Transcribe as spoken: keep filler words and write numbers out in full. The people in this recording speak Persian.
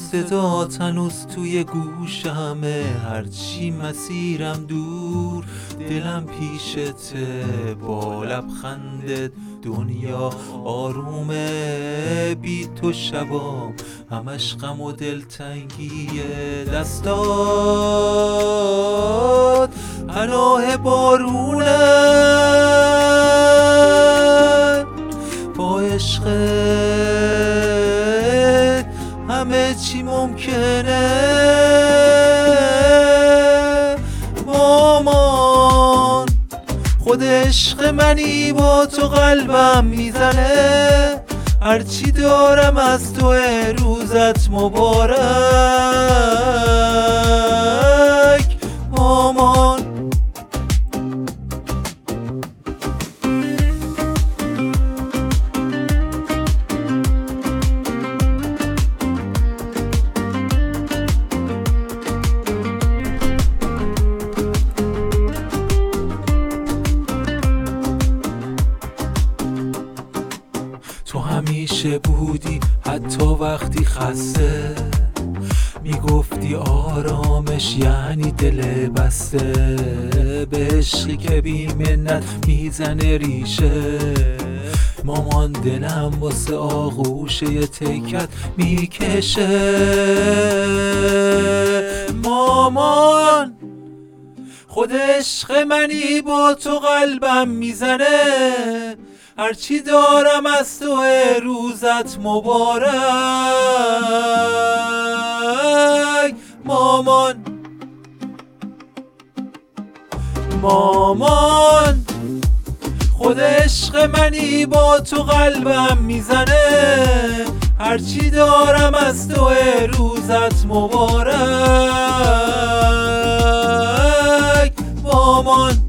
صدا هنوز توی گوشمه، هرچی مسیرم دور دلم پیشته، با لبخندت دنیا آرومه، بی تو شبام همش غم و دلتنگیه. دستات پناه بارونه، با عشقت همه چی ممکنه. مامان خود عشق منی، با تو قلبم میزنه، هرچی دارم از تو روزت مبارک. مامان تو همیشه بودی حتی وقتی خسته، میگفتی آرامش یعنی دل بسته، به عشقی که بی منت میزنه ریشه. مامان دلم واسه آغوش یه تکت میکشه. مامان خود عشق منی، با تو قلبم میزنه، هرچی دارم از تو روزت مبارک. مامان مامان خود عشق منی، با تو قلبم میزنه، هرچی دارم از تو روزت مبارک. مامان